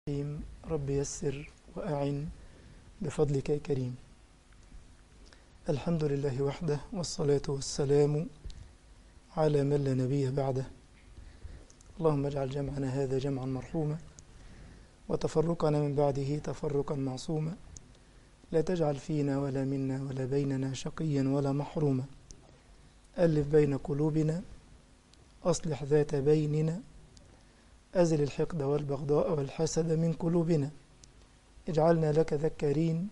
الرحيم. رب يسر وأعن بفضلك يا كريم. الحمد لله وحده، والصلاة والسلام على من لا نبي بعده. اللهم اجعل جمعنا هذا جمعا مرحوما، وتفرقنا من بعده تفرقا معصوما. لا تجعل فينا ولا منا ولا بيننا شقيا ولا محروما. ألف بين قلوبنا، أصلح ذات بيننا، أزل الحقد والبغضاء والحسد من قلوبنا. اجعلنا لك ذكارين،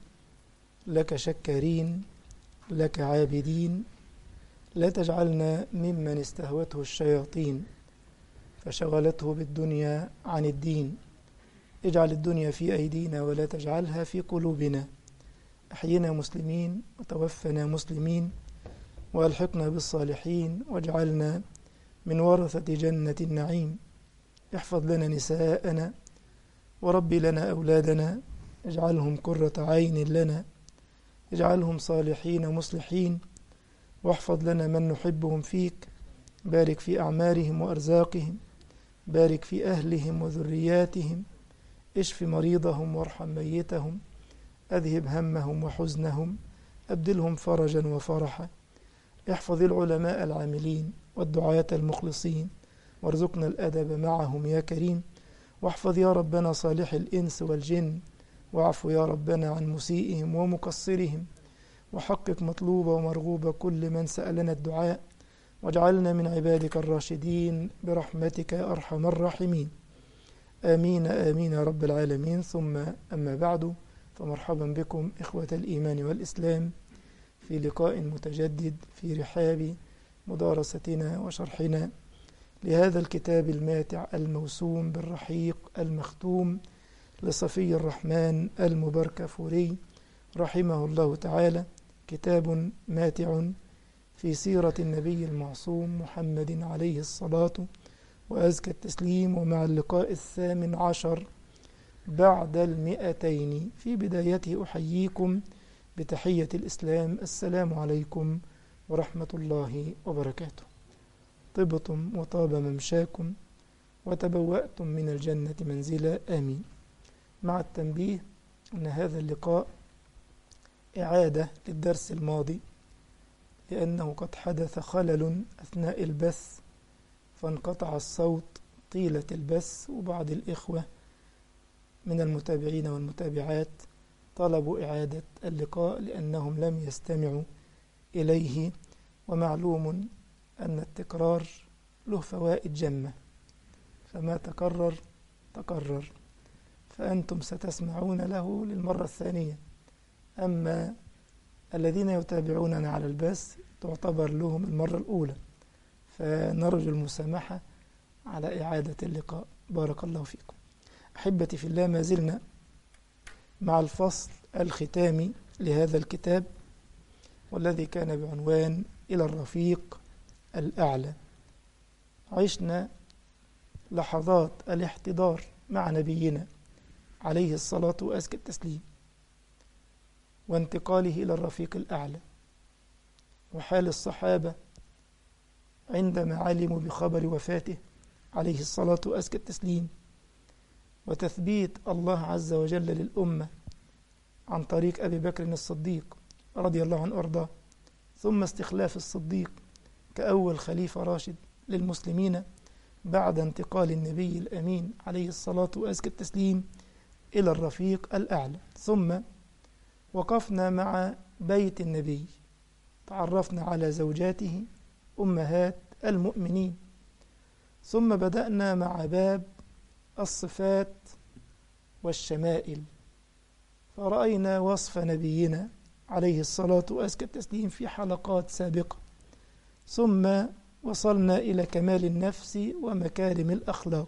لك شكارين، لك عابدين. لا تجعلنا ممن استهوته الشياطين فشغلته بالدنيا عن الدين. اجعل الدنيا في أيدينا ولا تجعلها في قلوبنا. أحينا مسلمين وتوفنا مسلمين، وألحقنا بالصالحين، واجعلنا من ورثة جنة النعيم. احفظ لنا نساءنا، وربي لنا أولادنا، اجعلهم قرة عين لنا، اجعلهم صالحين مصلحين، واحفظ لنا من نحبهم فيك. بارك في أعمارهم وأرزاقهم، بارك في أهلهم وذرياتهم، اشف مريضهم وارحم ميتهم، أذهب همهم وحزنهم، أبدلهم فرجا وفرحا. احفظ العلماء العاملين والدعاة المخلصين، وارزقنا الأدب معهم يا كريم. واحفظ يا ربنا صالح الإنس والجن، واعف يا ربنا عن مسيئهم ومقصرهم، وحقق مطلوب ومرغوب كل من سألنا الدعاء، واجعلنا من عبادك الراشدين برحمتك يا أرحم الراحمين. آمين آمين يا رب العالمين. ثم أما بعد، فمرحبا بكم إخوة الإيمان والإسلام في لقاء متجدد في رحاب مدارستنا وشرحنا لهذا الكتاب الماتع الموسوم بالرحيق المختوم لصفي الرحمن المباركفوري رحمه الله تعالى. كتاب ماتع في سيرة النبي المعصوم محمد عليه الصلاة وأزكى التسليم، ومع اللقاء 18 بعد 200. في بدايته أحييكم بتحية الإسلام، السلام عليكم ورحمة الله وبركاته. طبتم وطاب ممشاكم وتبوأتم من الجنة منزلا، آمين. مع التنبيه أن هذا اللقاء إعادة للدرس الماضي، لأنه قد حدث خلل أثناء البث فانقطع الصوت طيلة البث، وبعض الإخوة من المتابعين والمتابعات طلبوا إعادة اللقاء لأنهم لم يستمعوا إليه. ومعلوم أن التكرار له فوائد جمة، فما تكرر تكرر، فأنتم ستسمعون له للمرة الثانية. أما الذين يتابعوننا على البث تعتبر لهم المرة الأولى، فنرجو المسامحة على إعادة اللقاء. بارك الله فيكم. أحبتي في الله، ما زلنا مع الفصل الختامي لهذا الكتاب، والذي كان بعنوان إلى الرفيق الأعلى. عشنا لحظات الاحتضار مع نبينا عليه الصلاة وأزكى التسليم، وانتقاله إلى الرفيق الأعلى، وحال الصحابة عندما علموا بخبر وفاته عليه الصلاة وأزكى التسليم، وتثبيت الله عز وجل للأمة عن طريق أبي بكر الصديق رضي الله عنه وأرضاه، ثم استخلاف الصديق كأول خليفة راشد للمسلمين بعد انتقال النبي الأمين عليه الصلاة وأزكى التسليم إلى الرفيق الأعلى. ثم وقفنا مع بيت النبي، تعرفنا على زوجاته أمهات المؤمنين، ثم بدأنا مع باب الصفات والشمائل، فرأينا وصف نبينا عليه الصلاة وأزكى التسليم في حلقات سابقة، ثم وصلنا إلى كمال النفس ومكارم الأخلاق.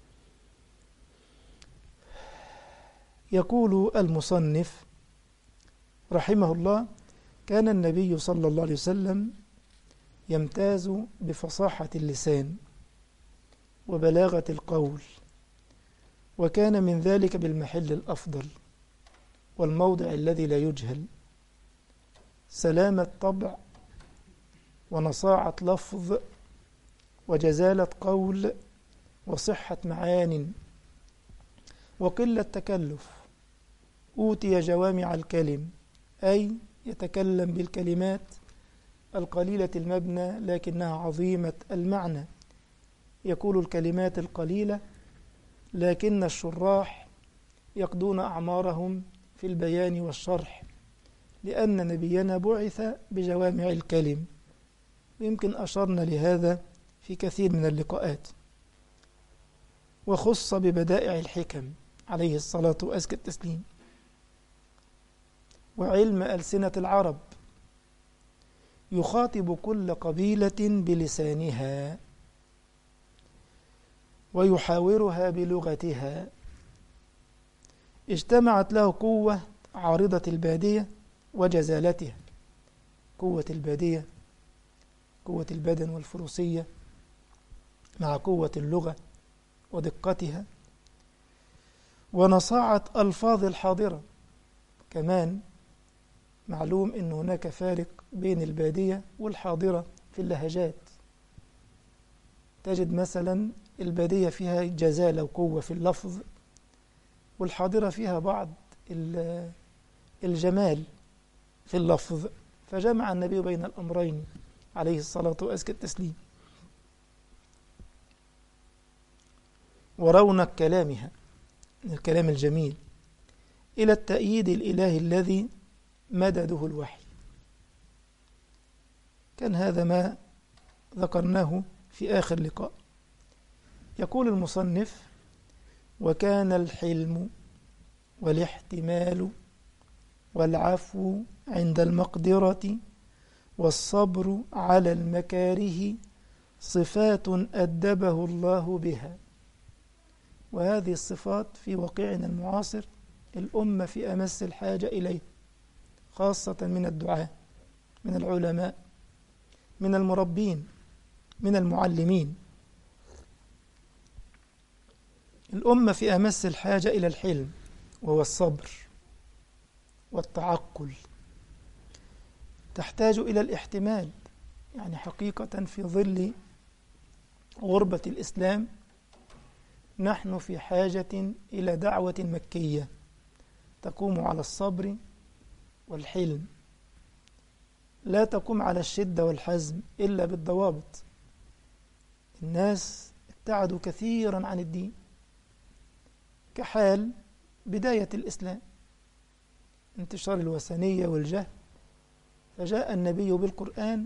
يقول المصنف رحمه الله: كان النبي صلى الله عليه وسلم يمتاز بفصاحة اللسان وبلاغة القول، وكان من ذلك بالمحل الأفضل والموضع الذي لا يجهل، سلامة طبع ونصاعة لفظ وجزالة قول وصحة معان، وقلة تكلف. أوتي جوامع الكلم، أي يتكلم بالكلمات القليلة المبنى لكنها عظيمة المعنى. يقول الكلمات القليلة لكن الشراح يقضون أعمارهم في البيان والشرح، لأن نبينا بعث بجوامع الكلم. يمكن أشرنا لهذا في كثير من اللقاءات. وخص ببدائع الحكم عليه الصلاة وأزكى التسليم، وعلم ألسنة العرب، يخاطب كل قبيلة بلسانها ويحاورها بلغتها. اجتمعت له قوة عارضة البادية وجزالتها، قوة البادية، قوة البدن والفروسية، مع قوة اللغة ودقتها، ونصاعة ألفاظ الحاضرة. كمان معلوم أن هناك فارق بين البادية والحاضرة في اللهجات. تجد مثلا البادية فيها جزالة وقوة في اللفظ، والحاضرة فيها بعض الجمال في اللفظ، فجمع النبي بين الأمرين عليه الصلاة وأزكى التسليم. ورونق كلامها، الكلام الجميل، إلى التأييد الإلهي الذي مدده الوحي. كان هذا ما ذكرناه في آخر لقاء. يقول المصنف: وكان الحلم والاحتمال والعفو عند المقدرة والصبر على المكاره صفات أدبه الله بها. وهذه الصفات في واقعنا المعاصر الأمة في أمس الحاجة إليه، خاصة من الدعاة، من العلماء، من المربين، من المعلمين. الأمة في أمس الحاجة إلى الحلم، وهو الصبر والتعقل. تحتاج إلى الاحتمال، يعني حقيقة في ظل غربة الإسلام نحن في حاجة إلى دعوة مكية تقوم على الصبر والحلم، لا تقوم على الشدة والحزم إلا بالضوابط. الناس ابتعدوا كثيرا عن الدين، كحال بداية الإسلام، انتشار الوثنية والجهل، فجاء النبي بالقرآن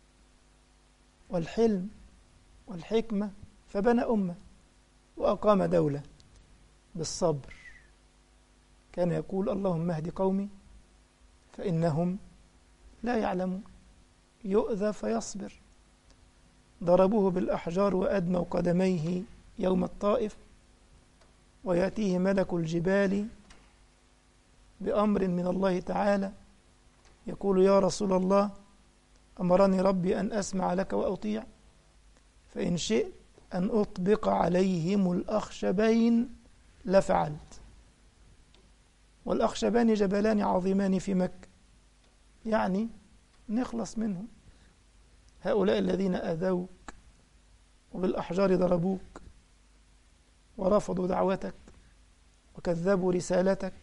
والحلم والحكمة فبنى أمة وأقام دولة بالصبر. كان يقول: اللهم اهد قومي فإنهم لا يعلمون. يؤذى فيصبر. ضربوه بالأحجار وأدموا قدميه يوم الطائف، ويأتيه ملك الجبال بأمر من الله تعالى يقول: يا رسول الله، أمرني ربي أن أسمع لك وأطيع، فإن شئت أن أطبق عليهم الأخشبين لفعلت. والأخشبان جبلان عظيمان في مكة، يعني نخلص منهم. هؤلاء الذين أذوك وبالأحجار ضربوك ورفضوا دعوتك وكذبوا رسالتك،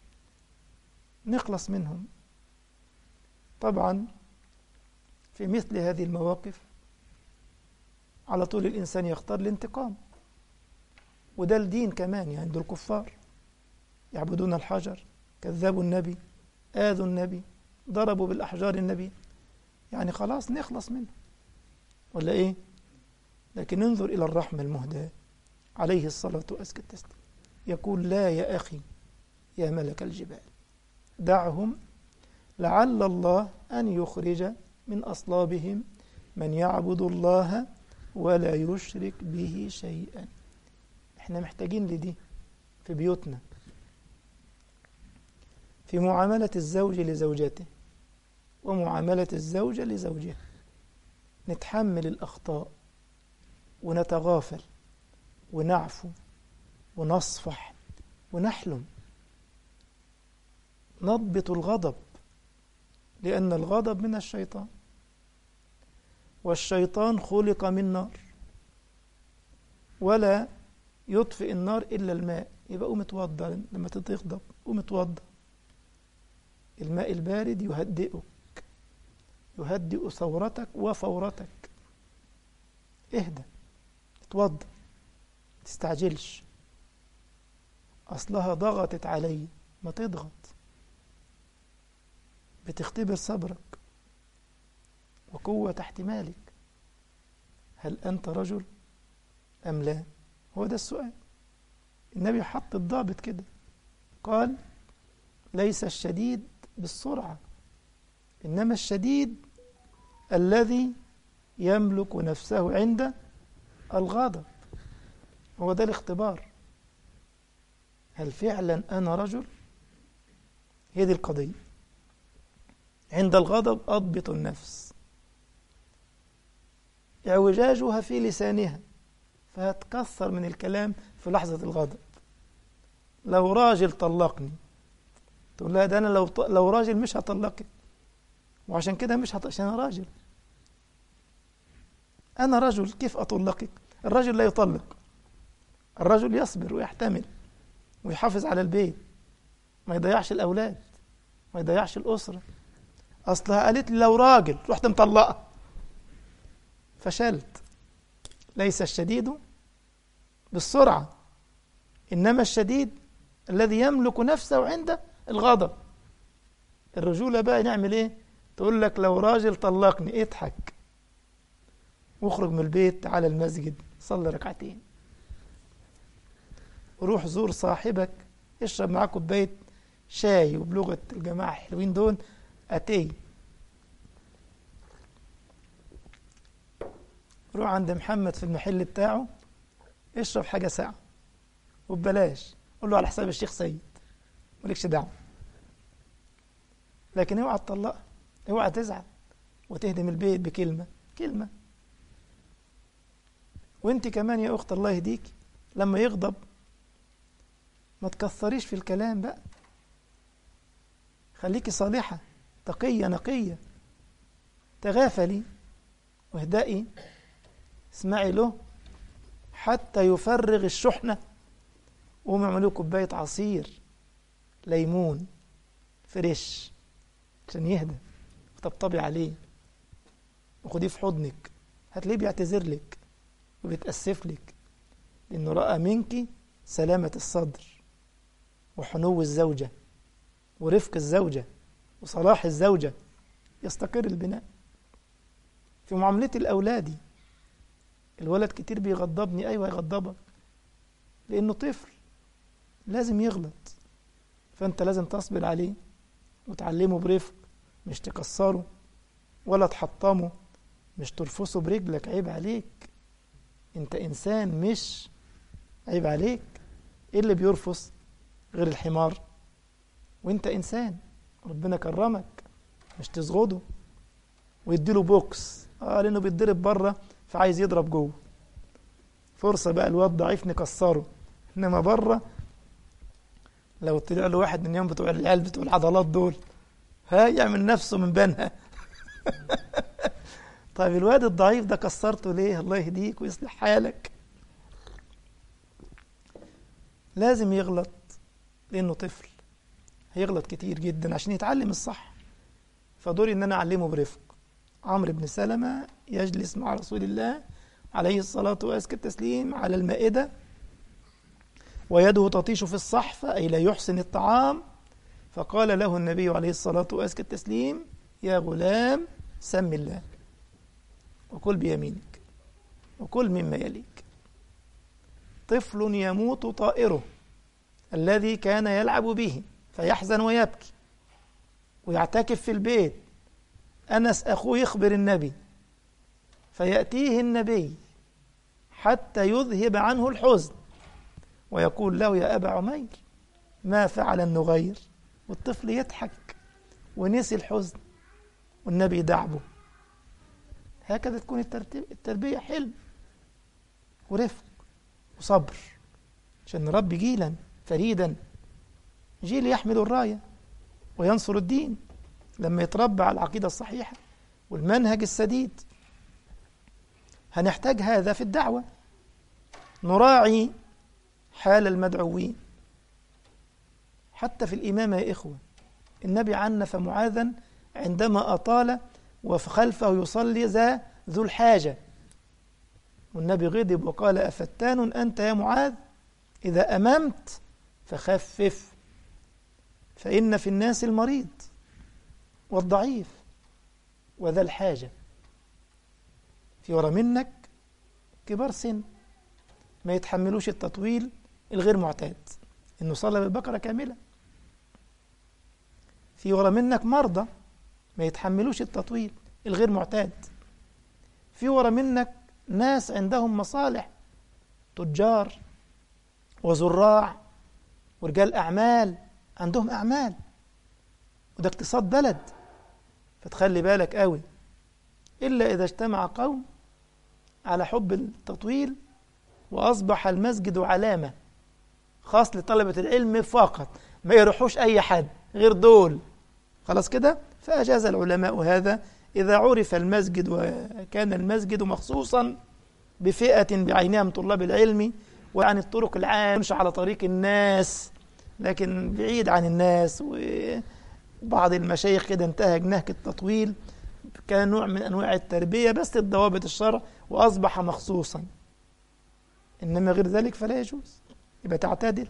نخلص منهم. طبعا في مثل هذه المواقف على طول الإنسان يختار الانتقام، وده الدين كمان. يعني دول الكفار يعبدون الحجر، كذبوا النبي، آذوا النبي، ضربوا بالأحجار النبي، يعني خلاص نخلص منه، ولا إيه؟ لكن انظر إلى الرحمة المهداة عليه الصلاة والسلام، يقول: لا يا أخي يا ملك الجبال، دعهم لعل الله أن يخرج من أصلابهم من يعبد الله ولا يشرك به شيئا. احنا محتاجين لدي في بيوتنا، في معاملة الزوج لزوجته ومعاملة الزوجة لزوجها. نتحمل الأخطاء ونتغافل ونعفو ونصفح ونحلم. نضبط الغضب، لأن الغضب من الشيطان، والشيطان خلق من نار، ولا يطفئ النار إلا الماء، يبقى قوم اتوضى. لما تغضب قوم اتوضى. الماء البارد يهدئك، يهدئ ثورتك وفورتك. اهدى، اتوضى، تستعجلش. أصلها ضغطت علي، ما تضغط. بتختبر صبرك وقوة احتمالك. هل أنت رجل أم لا؟ هو ده السؤال. النبي حط الضابط كده، قال ليس الشديد بالسرعة، إنما الشديد الذي يملك نفسه عند الغضب. هو ده الاختبار. هل فعلا أنا رجل؟ هي دي القضية. عند الغضب أضبط النفس، اعوجاجها في لسانها، فهتكثر من الكلام في لحظة الغضب. لو راجل طلقني تقول لها ده أنا لو راجل مش هطلقك، وعشان كده مش عشان أنا راجل. أنا رجل كيف أطلقك؟ الرجل لا يطلق، الرجل يصبر ويحتمل ويحافظ على البيت، ما يضيعش الأولاد، ما يضيعش الأسرة. أصلها قالت لي لو راجل، رحت مطلقة، فشلت. ليس الشديد بالسرعة، إنما الشديد الذي يملك نفسه عند الغضب. الرجولة بقى نعمل إيه؟ تقول لك لو راجل طلقني، اضحك واخرج من البيت على المسجد، صلي ركعتين، روح زور صاحبك، اشرب معاه كوباية شاي، وبلغة الجماعة الحلوين دول أتي. روح عند محمد في المحل بتاعه، اشرب حاجة ساعة وببلاش، قول له على حساب الشيخ سيد، مالكش دعوة. لكن اوعى تطلقها، اوعى تزعل وتهدم البيت بكلمة كلمة. وانت كمان يا أخت الله يهديك، لما يغضب ما تكثريش في الكلام بقى، خليكي صالحة تقية نقية، تغافلي واهدئي، اسمعي له حتى يفرغ الشحنة. قومي اعملوا كوباية عصير ليمون فريش عشان يهدى، وطبطبي عليه وخديه في حضنك، هتلاقيه بيعتذر لك وبيتأسف لك، لأنه رأى منك سلامة الصدر وحنو الزوجة ورفق الزوجة وصلاح الزوجة. يستقر البناء. في معاملة الأولاد، الولد كتير بيغضبني، أيوة يغضبك، لأنه طفل لازم يغلط، فأنت لازم تصبر عليه وتعلمه برفق، مش تكسره ولا تحطمه، مش ترفسه برجلك، عيب عليك، أنت إنسان، مش عيب عليك. إيه اللي بيرفس غير الحمار؟ وأنت إنسان ربنا كرمك، مش تزغده ويديله بوكس لأنه بيتضرب بره فعايز يضرب جوه. فرصة بقى الواد ضعيف نكسره، إنما بره لو طلع له واحد من يوم بتوع العيال بتوع العضلات دول، يعمل نفسه من بينها. طيب الواد الضعيف ده كسرته ليه؟ الله يهديك ويصلح حالك. لازم يغلط لأنه طفل، هيغلط كتير جدا عشان يتعلم الصح، فدوري إن أنا أعلمه برفق. عمرو بن سلمة يجلس مع رسول الله عليه الصلاة وأزكى التسليم على المائدة، ويده تطيش في الصحفة أي لا يحسن الطعام، فقال له النبي عليه الصلاة وأزكى التسليم: يا غلام سم الله وكل بيمينك وكل مما يليك. طفل يموت طائره الذي كان يلعب به فيحزن ويبكي ويعتكف في البيت. أنس أخوه يخبر النبي، فيأتيه النبي حتى يذهب عنه الحزن ويقول له: يا أبا عمير ما فعل النغير؟ والطفل يضحك ونسي الحزن والنبي يدعبه. هكذا تكون التربية، حلم ورفق وصبر، عشان نربي جيلا فريدا، جيل يحمل الراية وينصر الدين لما يتربى على العقيدة الصحيحة والمنهج السديد. هنحتاج هذا في الدعوة، نراعي حال المدعوين حتى في الإمامة يا إخوة، النبي عنف معاذا عندما أطال وخلفه يصلي ذو الحاجة، والنبي غضب وقال: أفتان أنت يا معاذ؟ إذا أممت فخفف، فإن في الناس المريض والضعيف وذا الحاجة. في ورا منك كبار سن ما يتحملوش التطويل الغير معتاد، إنه صلى بالبقرة كاملة. في ورا منك مرضى ما يتحملوش التطويل الغير معتاد. في ورا منك ناس عندهم مصالح، تجار وزراع ورجال أعمال، عندهم أعمال، وده اقتصاد بلد، فتخلي بالك قوي. إلا إذا اجتمع قوم على حب التطويل وأصبح المسجد علامة خاص لطلبة العلم فقط، ما يروحوش أي حد غير دول، خلاص كده. فأجاز العلماء هذا إذا عرف المسجد وكان المسجد مخصوصا بفئة بعينها من طلاب العلم، وعن الطرق العامة، مش على طريق الناس لكن بعيد عن الناس. وبعض المشايخ كده انتهج نهج التطويل، كان نوع من أنواع التربية بس الضوابط الشرع، وأصبح مخصوصا. إنما غير ذلك فلا يجوز، يبقى تعتدل.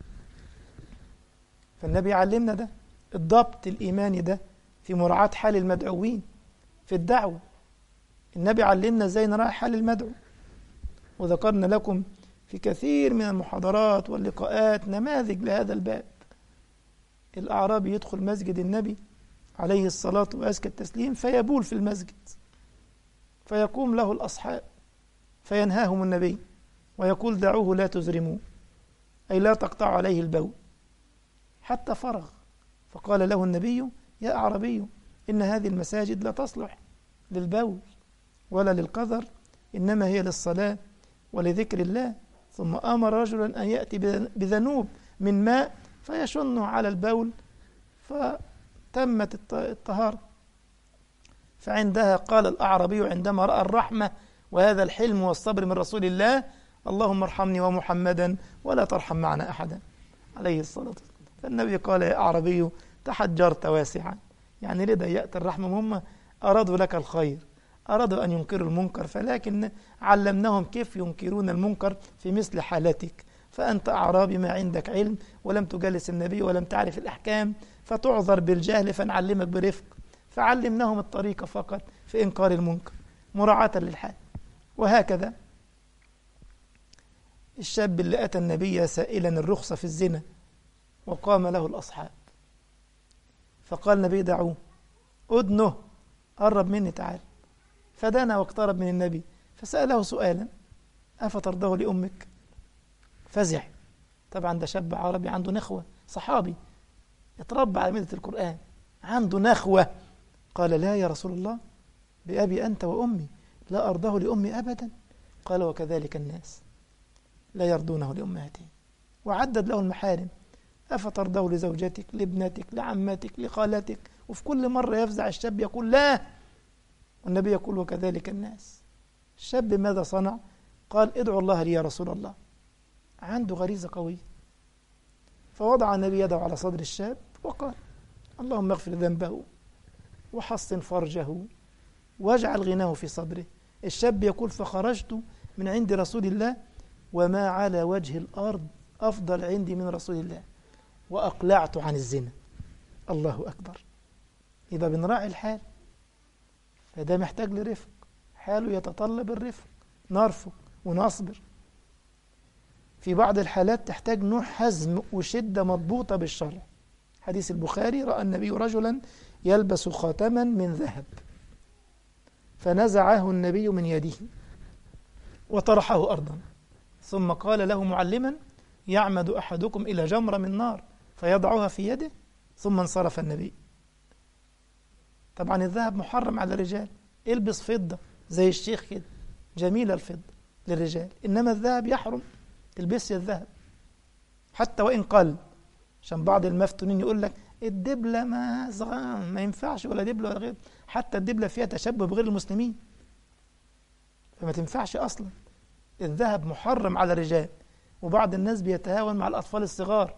فالنبي علمنا ده، الضبط الإيماني ده في مراعاة حال المدعوين في الدعوة. النبي علمنا ازاي نراعي حال المدعو، وذكرنا لكم في كثير من المحاضرات واللقاءات نماذج لهذا الباب. الأعرابي يدخل مسجد النبي عليه الصلاة وأزكى التسليم فيبول في المسجد، فيقوم له الأصحاب فينهاهم النبي ويقول: دعوه لا تزرموه، أي لا تقطع عليه البول، حتى فرغ. فقال له النبي: يا أعرابي، إن هذه المساجد لا تصلح للبول ولا للقذر، إنما هي للصلاة ولذكر الله. ثم أمر رجلا أن يأتي بذنوب من ماء فيشنه على البول، فتمت الطهارة. فعندها قال الأعرابي عندما رأى الرحمة وهذا الحلم والصبر من رسول الله: اللهم ارحمني ومحمدا ولا ترحم معنا أحدا، عليه الصلاة والسلام. فالنبي قال: يا أعرابي، تحجرت واسعا، يعني ليه ضيقت الرحمة؟ هم أرادوا لك الخير، أرادوا أن ينكروا المنكر، فلكن علمناهم كيف ينكرون المنكر في مثل حالتك. فأنت أعرابي ما عندك علم ولم تجلس النبي ولم تعرف الأحكام، فتعذر بالجهل، فنعلمك برفق. فعلمناهم الطريقة فقط في إنكار المنكر مراعاة للحال. وهكذا الشاب اللي أتى النبي سائلا الرخصة في الزنا، وقام له الأصحاب، فقال النبي: دعوه، أدنه، قرب مني، تعال. فدنا واقترب من النبي فسأله سؤالا: أفترضه لأمك؟ فزع. طبعا ده شاب عربي عنده نخوة، صحابي يتربى على ملة القرآن، عنده نخوة. قال: لا يا رسول الله، بأبي أنت وأمي، لا أرضه لأمي أبدا. قال: وكذلك الناس لا يرضونه لأمهاتهم. وعدد له المحارم: أفترضه لزوجتك، لابنتك، لعمتك، لخالتك. وفي كل مرة يفزع الشاب يقول: لا. والنبي يقول: وكذلك الناس. الشاب ماذا صنع؟ قال: ادعو الله لي يا رسول الله. عنده غريزة قوية. فوضع النبي يده على صدر الشاب وقال: اللهم اغفر ذنبه وحصن فرجه واجعل غناه في صدره. الشاب يقول: فخرجت من عند رسول الله وما على وجه الأرض أفضل عندي من رسول الله، وأقلعت عن الزنا. الله أكبر. يبقى بنراعي الحال، فده محتاج لرفق، حاله يتطلب الرفق، نرفق ونصبر. في بعض الحالات تحتاج نوع حزم وشدة مضبوطة بالشرع. حديث البخاري: رأى النبي رجلا يلبس خاتما من ذهب، فنزعه النبي من يده وطرحه أرضا، ثم قال له معلما: يعمد أحدكم إلى جمرة من نار فيضعها في يده، ثم انصرف النبي. طبعا الذهب محرم على الرجال، البس فضة زي الشيخ كده، جميلة الفضة للرجال، إنما الذهب يحرم تلبسي الذهب حتى وإن قل. عشان بعض المفتونين يقول لك الدبلة ما ينفعش، ولا دبلة ولا غير، حتى الدبلة فيها تشبه بغير المسلمين، فما تنفعش أصلا. الذهب محرم على الرجال، وبعض الناس بيتهاون مع الأطفال الصغار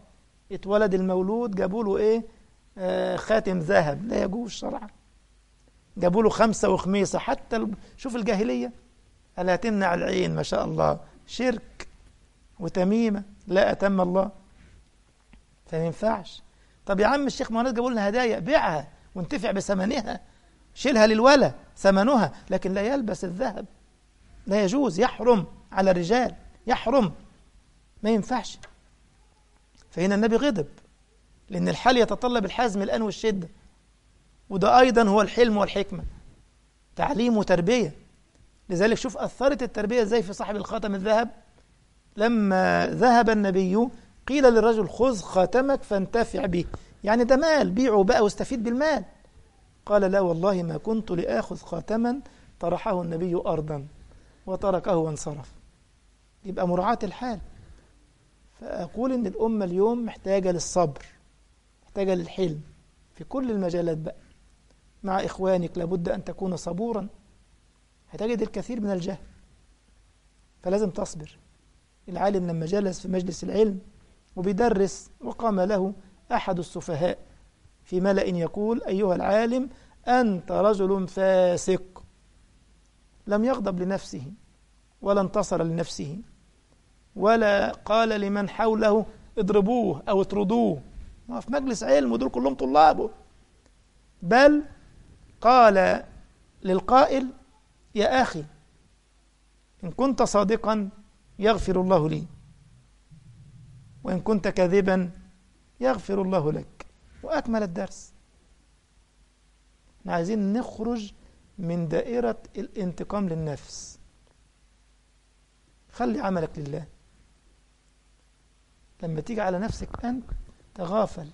اتولد المولود جابوا له ايه؟ خاتم ذهب، لا يجوز شرعا. جابوا له 5 وخميسة، حتى شوف الجاهلية، ألا تمنع العين، ما شاء الله، شرك وتميمة لا أتم الله، فما ينفعش. طب يا عم الشيخ، ما الناس جابوا لنا هدايا، بيعها وانتفع بثمنها، شيلها للولا ثمنها، لكن لا يلبس الذهب، لا يجوز، يحرم على الرجال، يحرم، ما ينفعش. فهنا النبي غضب، لأن الحال يتطلب الحزم الآن والشدة، وده أيضا هو الحلم والحكمة، تعليم وتربية. لذلك شوف أثرت التربية ازاي في صاحب الخاتم الذهب. لما ذهب النبي قيل للرجل خذ خاتمك فانتفع به، يعني ده مال، بيعه بقى واستفيد بالمال. قال لا والله ما كنت لآخذ خاتما، طرحه النبي أرضا وتركه وانصرف. يبقى مراعاة الحال. فأقول إن الأمة اليوم محتاجة للصبر، محتاجة للحلم في كل المجالات بقى. مع إخوانك لابد أن تكون صبورا، هتجد الكثير من الجهل، فلازم تصبر. العالم لما جلس في مجلس العلم وبيدرس، وقام له أحد السفهاء في ملأ يقول أيها العالم أنت رجل فاسق، لم يغضب لنفسه ولا انتصر لنفسه ولا قال لمن حوله اضربوه أو اطردوه، ما في مجلس علم ودول كلهم طلابه، بل قال للقائل يا أخي إن كنت صادقا يغفر الله لي، وإن كنت كاذبا يغفر الله لك، وأكمل الدرس. عايزين نخرج من دائرة الانتقام للنفس، خلي عملك لله. لما تيجي على نفسك أنت تغافل،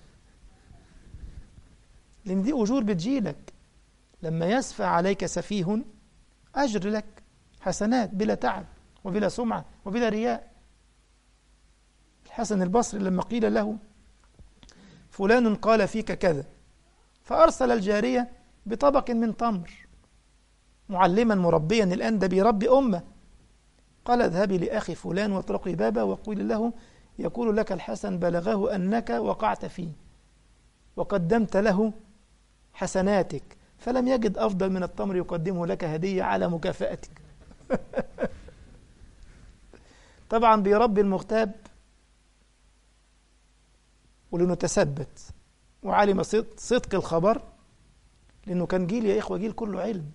لأن دي أجور بتجيلك. لما يسفى عليك سفيه أجر لك، حسنات بلا تعب وبلا سمعة وبلا رياء. الحسن البصري لما قيل له فلان قال فيك كذا، فأرسل الجارية بطبق من تمر، معلما مربيا، الآن ده بيربي أمة. قال اذهبي لأخي فلان واطرقي بابه وقولي له يقول لك الحسن بلغه أنك وقعت فيه وقدمت له حسناتك، فلم يجد أفضل من التمر يقدمه لك هدية على مكافأتك. طبعا بيربي المغتاب ولنتثبت، وعلم صدق الخبر، لأنه كان جيل يا إخوة جيل كله علم.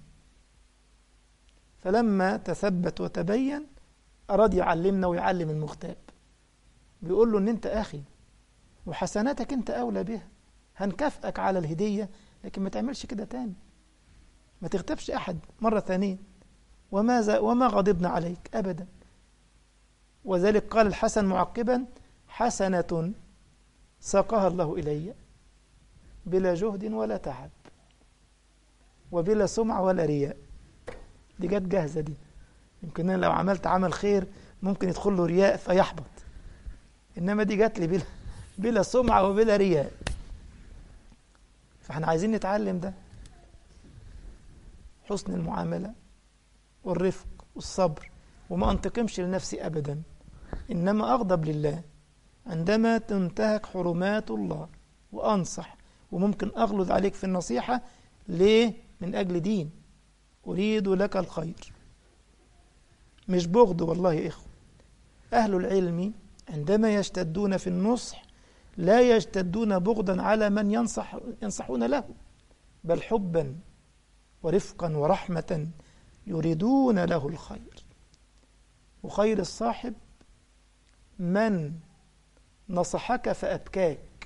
فلما تثبت وتبين أراد يعلمنا ويعلم المغتاب، بيقول له إن أنت أخي وحسناتك أنت أولى بها، هنكافئك على الهدية، لكن ما تعملش كده تاني، ما تغتابش أحد مرة ثانية، وما غضبنا عليك أبدا. وذلك قال الحسن معقبا حسنة ساقها الله إلي بلا جهد ولا تعب وبلا سمعة ولا رياء. دي جت جاهزة دي، يمكن أنا لو عملت عمل خير ممكن يدخل له رياء فيحبط، إنما دي جت لي بلا سمعة وبلا رياء. فاحنا عايزين نتعلم ده، حسن المعاملة والرفق والصبر، وما أنتقمش لنفسي أبدا، إنما أغضب لله عندما تنتهك حرمات الله، وأنصح، وممكن أغلظ عليك في النصيحة. ليه؟ من أجل دين، أريد لك الخير، مش بغض. والله يا إخوة أهل العلم عندما يشتدون في النصح لا يشتدون بغضا على من ينصحون له، بل حبا ورفقا ورحمة يريدون له الخير. وخير الصاحب من نصحك فأبكاك،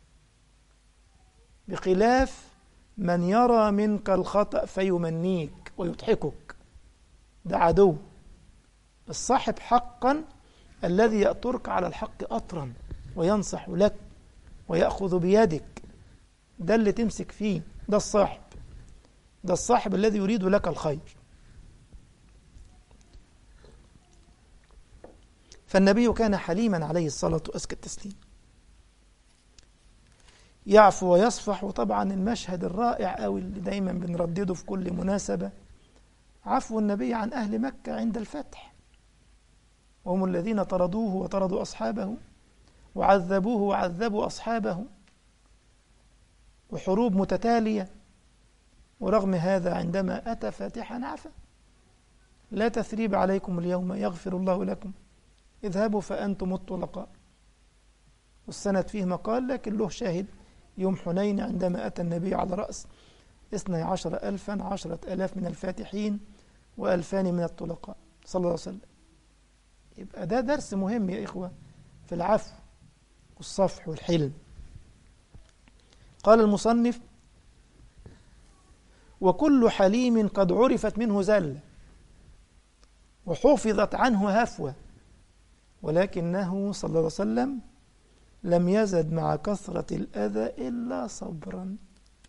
بخلاف من يرى منك الخطأ فيمنيك ويضحكك، ده عدو. الصاحب حقا الذي يأطرك على الحق أطرا وينصح لك ويأخذ بيدك، ده اللي تمسك فيه، ده الصاحب، ده الصاحب الذي يريد لك الخير. فالنبي كان حليما عليه الصلاة وأزكى التسليم، يعفو ويصفح. وطبعا المشهد الرائع أوي اللي دايما بنردده في كل مناسبة، عفو النبي عن أهل مكة عند الفتح، وهم الذين طردوه وطردوا أصحابه، وعذبوه وعذبوا أصحابه، وحروب متتالية، ورغم هذا عندما أتى فاتحا عفا. لا تثريب عليكم اليوم يغفر الله لكم اذهبوا فأنتم الطلقاء. والسند فيه مقال لكن له شاهد يوم حنين عندما أتى النبي على رأس 12,000 10,000 من الفاتحين و2,000 من الطلقاء صلى الله عليه وسلم. يبقى ده درس مهم يا إخوة في العفو والصفح والحلم. قال المصنف: وكل حليم قد عرفت منه زلة وحفظت عنه هفوة، ولكنه صلى الله عليه وسلم لم يزد مع كثرة الأذى إلا صبرا.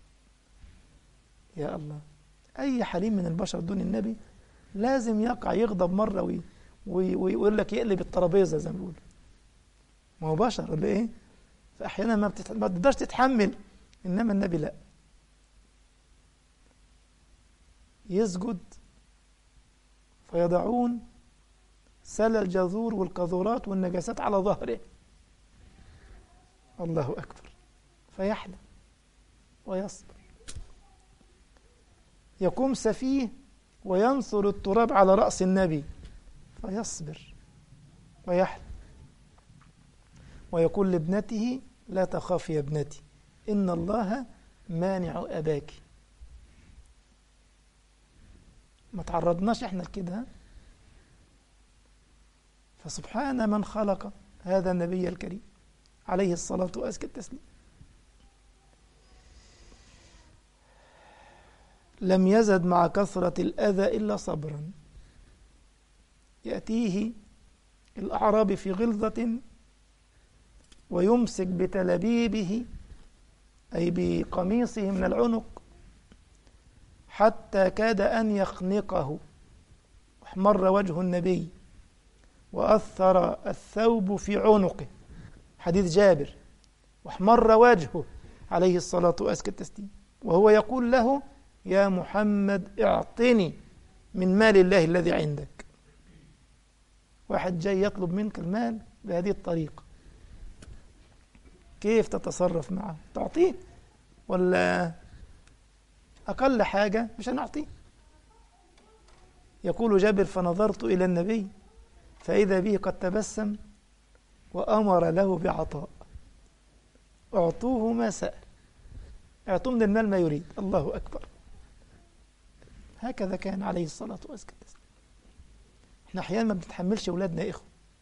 يا الله، أي حليم من البشر دون النبي لازم يقع يغضب مرة ويقول لك يقلب الترابيزة زي ما بيقولوا. ما هو بشر ولا إيه؟ فأحيانا ما تقدرش تتحمل، إنما النبي لا، يسجد فيضعون سل الجذور والقذورات والنجاسات على ظهره، الله أكبر، فيحلم ويصبر. يقوم سفيه وينثر التراب على رأس النبي فيصبر ويحلم، ويقول لابنته: لا تخافي يا ابنتي إن الله مانع أباك. ما تعرضناش احنا لكده. فسبحان من خلق هذا النبي الكريم عليه الصلاة وأزكى التسليم. لم يزد مع كثرة الأذى إلا صبرا. يأتيه الأعرابي في غلظة ويمسك بتلابيبه أي بقميصه من العنق حتى كاد أن يخنقه، واحمر وجه النبي وأثر الثوب في عنقه، حديث جابر، واحمر وجهه عليه الصلاة وأزكى التسليم، وهو يقول له: يا محمد اعطني من مال الله الذي عندك. واحد جاي يطلب منك المال بهذه الطريقة، كيف تتصرف معه؟ تعطيه ولا أقل حاجة مش هنعطيه؟ يقول جابر: فنظرت إلى النبي فإذا به قد تبسم وأمر له بعطاء. أعطوه ما سأل، أعطوه من المال ما يريد. الله أكبر. هكذا كان عليه الصلاة والسلام. احنا أحيانا ما بنتحملش أولادنا يا إخوة،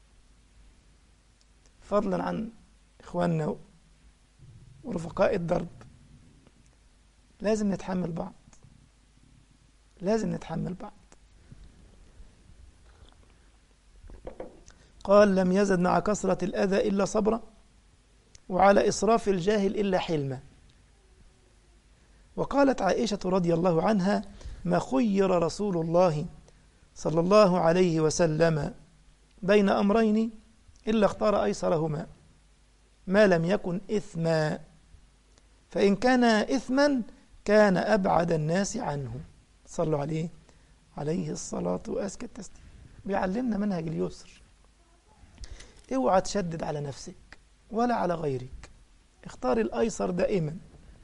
فضلا عن إخواننا ورفقاء الدرب. لازم نتحمل بعض، لازم نتحمل بعض. قال: لم يزد مع كثرة الأذى إلا صبرا، وعلى إسراف الجاهل إلا حلما. وقالت عائشة رضي الله عنها: ما خير رسول الله صلى الله عليه وسلم بين أمرين إلا اختار أيسرهما ما لم يكن إثما، فإن كان إثما كان أبعد الناس عنه. صلوا عليه عليه الصلاة وأزكى التسليم. بيعلمنا منهج اليسر. اوعى تشدد على نفسك ولا على غيرك، اختار الأيسر دائما.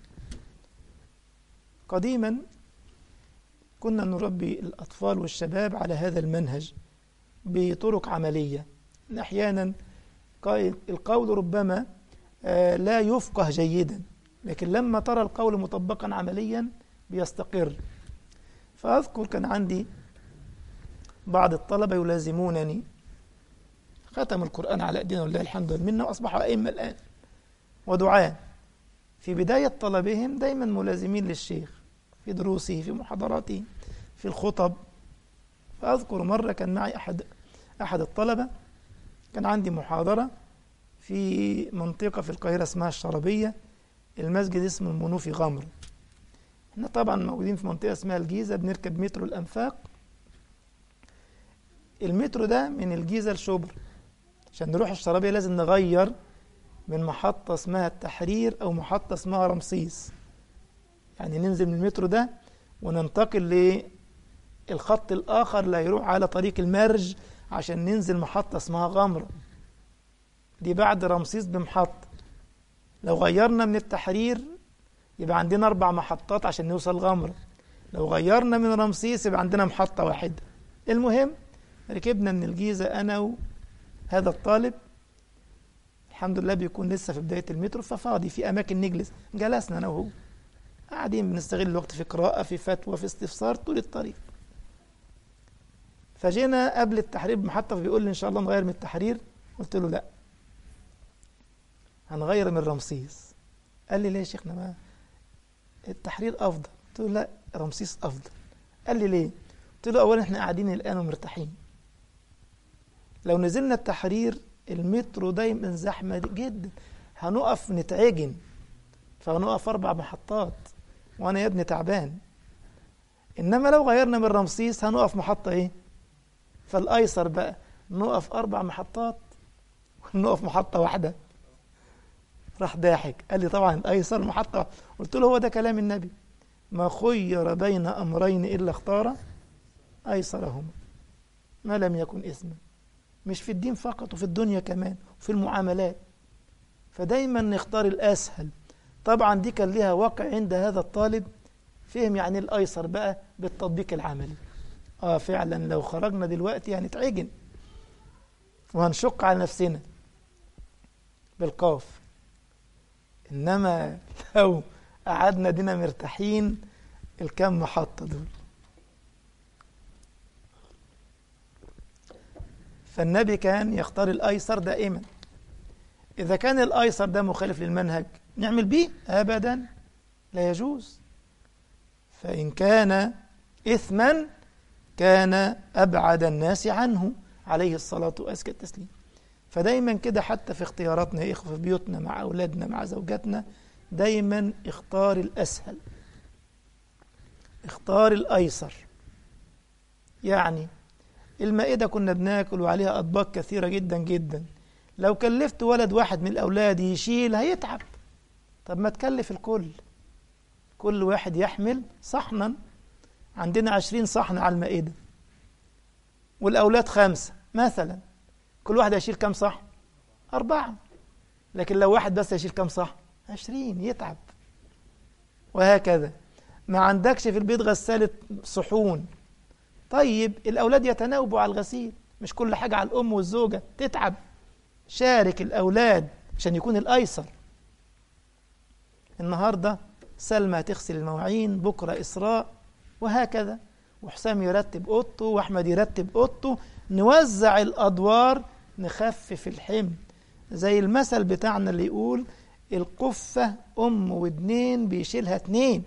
قديما كنا نربي الأطفال والشباب على هذا المنهج بطرق عملية. أحيانا القول ربما لا يفقه جيدا، لكن لما ترى القول مطبقا عمليا بيستقر. فأذكر كان عندي بعض الطلبة يلازمونني، ختم القرآن على أيدينا ولله الحمد والمنة، وأصبحوا أئمة الآن ودعاة. في بداية طلبهم دايما ملازمين للشيخ في دروسه، في محاضراته، في الخطب. فأذكر مرة كان معي أحد الطلبة، كان عندي محاضرة في منطقة في القاهرة اسمها الشربية، المسجد اسمه المنوفي غمر. احنا طبعا موجودين في منطقة اسمها الجيزة، بنركب مترو الأنفاق. المترو ده من الجيزة لشبرا، عشان نروح الشربية لازم نغير من محطة اسمها التحرير أو محطة اسمها رمسيس، يعني ننزل من المترو ده وننتقل للخط الآخر لا يروح على طريق المرج عشان ننزل محطة اسمها غمرة. دي بعد رمسيس بمحطة. لو غيرنا من التحرير يبقى عندنا 4 محطات عشان نوصل غمرة. لو غيرنا من رمسيس يبقى عندنا محطة واحدة. المهم ركبنا من الجيزة أنا وهذا الطالب، الحمد لله بيكون لسه في بداية المترو ففاضي في أماكن نجلس، جلسنا أنا وهو قاعدين بنستغل الوقت في قراءة في فتوى في استفسار طول الطريق. فجينا قبل التحرير بمحطة فبيقول لي إن شاء الله نغير من التحرير. قلت له لا، هنغير من رمسيس. قال لي ليه يا شيخنا؟ ما التحرير أفضل. قلت له لا، رمسيس أفضل. قال لي ليه؟ قلت له أولا إحنا قاعدين الآن ومرتاحين، لو نزلنا التحرير المترو دايما زحمة جدا، هنقف نتعجن، فهنقف 4 محطات وأنا يا ابني تعبان. إنما لو غيرنا من رمسيس هنقف محطة إيه؟ فالأيسر بقى نقف 4 محطات ونقف محطة واحدة. راح ضاحك قال لي طبعا الأيسر محطة. قلت له هو ده كلام النبي، ما خير بين أمرين إلا اختار أيسرهما ما لم يكن إثما. مش في الدين فقط وفي الدنيا كمان وفي المعاملات، فدايما نختار الأسهل. طبعا دي كان لها واقع عند هذا الطالب، فهم يعني الأيسر بقى بالتطبيق العملي. فعلا لو خرجنا دلوقتي هنتعجن وهنشق على نفسنا بالقاف، إنما لو قعدنا دينا مرتاحين الكام محطة دول. فالنبي كان يختار الأيسر دائما. إذا كان الأيسر ده مخالف للمنهج نعمل بيه؟ أبدا، لا يجوز. فإن كان إثما كان أبعد الناس عنه عليه الصلاة وأزكى التسليم. فدايما كده حتى في اختياراتنا يا إخوة، في بيوتنا مع أولادنا مع زوجاتنا، دايما اختار الأسهل، اختار الأيسر. يعني المائدة كنا بناكل وعليها أطباق كثيرة جدا جدا، لو كلفت ولد واحد من الأولاد يشيل هيتعب. طب ما تكلف الكل، كل واحد يحمل صحنا. عندنا 20 صحن على المائدة والأولاد 5 مثلا، كل واحد يشيل كم صحن؟ 4. لكن لو واحد بس يشيل كم صحن؟ 20، يتعب. وهكذا ما عندكش في البيت غسالة صحون، طيب الأولاد يتناوبوا على الغسيل، مش كل حاجة على الأم والزوجة تتعب. شارك الأولاد عشان يكون الأيسر. النهاردة سلمى هتغسل المواعين، بكرة إسراء، وهكذا، وحسام يرتب أوضته وأحمد يرتب أوضته، نوزع الأدوار نخفف الحمل. زي المثل بتاعنا اللي يقول القفة أم ودنين بيشيلها 2.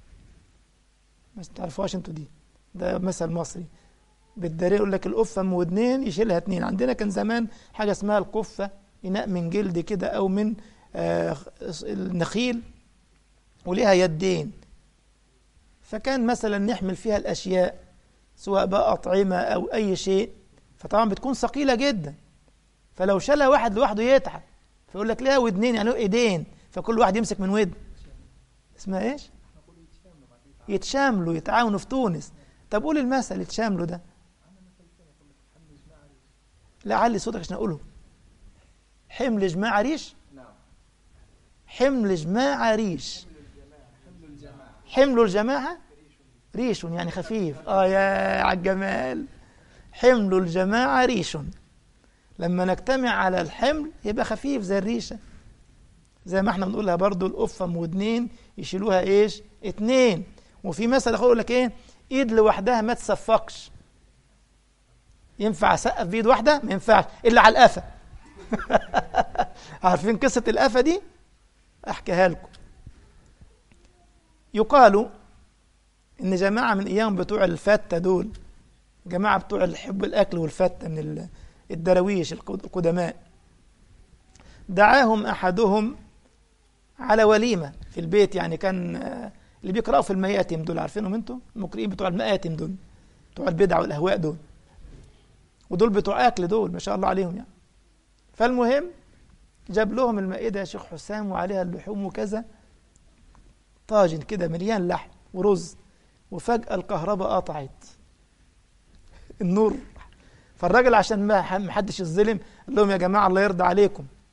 بس تعرفوهاش انتوا دي، ده مثل مصري بالداري، يقول لك القفة أم ودنين يشيلها 2. عندنا كان زمان حاجة اسمها القفة، إناء من جلد كده أو من النخيل وليها يدين، فكان مثلا نحمل فيها الأشياء سواء بقى أطعمة أو أي شيء، فطبعا بتكون ثقيلة جدا، فلو شالها واحد لوحده يتعب. فيقول لك ليها ودنين يعني ايدين، فكل واحد يمسك من ودن. اسمها ايش؟ يتشاملوا، يتعاونوا في تونس. طب قول المثل يتشاملوا ده. لا علي صوتك عشان اقوله. حمل جماعة ريش. حمل جماعة ريش. حمل الجماعة ريش يعني خفيف. يا عالجمال. حمل الجماعة ريش، لما نجتمع على الحمل يبقى خفيف زي الريشة. زي ما احنا بنقولها برضو القفة ام ودنين يشيلوها ايش؟ 2. وفي مثل اخر يقول لك ايه؟ ايد لوحدها ما تصفقش. ينفع اسقف بايد واحدة؟ ما ينفعش الا على القفا. عارفين قصة القفا دي؟ احكيها لكم. يقال ان جماعة من ايام بتوع الفتة دول، جماعة بتوع الحب الاكل والفتة من الدرويش القدماء، دعاهم أحدهم على وليمة في البيت. يعني كان اللي بيقرأوا في المآتم دول، عارفينهم انتم؟ المقرئين بتوع المآتم دول، بتوع البدع والأهواء دول، ودول بتوع أكل دول ما شاء الله عليهم يعني. فالمهم جاب لهم المائدة يا شيخ حسام وعليها اللحوم وكذا، طاجن كده مليان لحم ورز، وفجأة الكهرباء قطعت النور. فالراجل عشان ما حدش يظلم قال لهم يا جماعة الله يرضى عليكم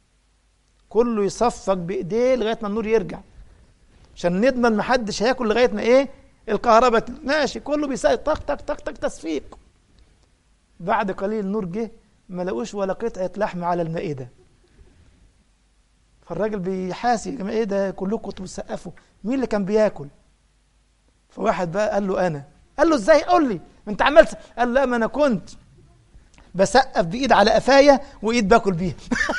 كله يصفق بإيديه لغاية ما النور يرجع، عشان نضمن محدش هياكل لغاية ما إيه الكهرباء ماشي، كله بيساعد طق طق طق طق تصفيق. بعد قليل النور جه، ما لقوش ولا قطعة لحم على المائدة. فالراجل بيحاسب ايه ده، كلكم كنتوا بتسقفوا، مين اللي كان بياكل؟ فواحد بقى قال له انا. قال له ازاي؟ قول لي انت عملت. قال لا، ما انا كنت بسقف بايد على قفايا وايد باكل بيها.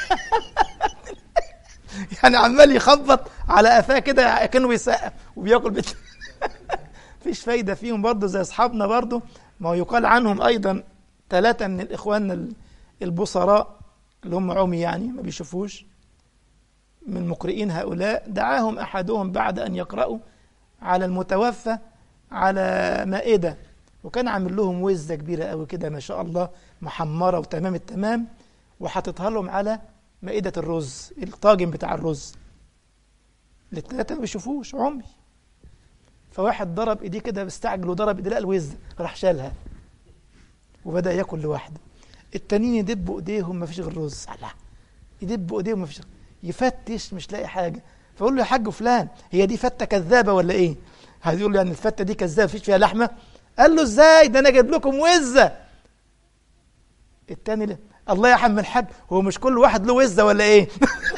يعني عمال يخبط على قفاه كده كانه بيسقف وبياكل بيت. مفيش فايده فيهم برضه زي اصحابنا برضه. ما هو يقال عنهم ايضا 3 من الاخوان البصراء اللي هم عمي يعني ما بيشوفوش من مقرئين هؤلاء، دعاهم احدهم بعد ان يقرأوا على المتوفى على مائدة، وكان عامل لهم وزة كبيرة قوي كده ما شاء الله محمرة وتمام التمام، وحاططها لهم على مائدة الرز، الطاجن بتاع الرز. الثلاثة ما بيشوفوش عمي. فواحد ضرب ايديه كده بيستعجل وضرب ايديه، لقى الوزة راح شالها وبدأ ياكل لوحده. التانيين يدبوا ايديهم ما فيش غير رز، الله يدبوا ايديهم ما فيش، يفتش مش لاقي حاجة. فقول له يا حاج فلان هي دي فتة كذابة ولا ايه؟ هيقول له يعني الفتة دي كذابة فيش فيها لحمة؟ قال له ازاي ده انا جايب لكم وزة. التاني له الله يا عم الحاج هو مش كل واحد له وزة ولا ايه؟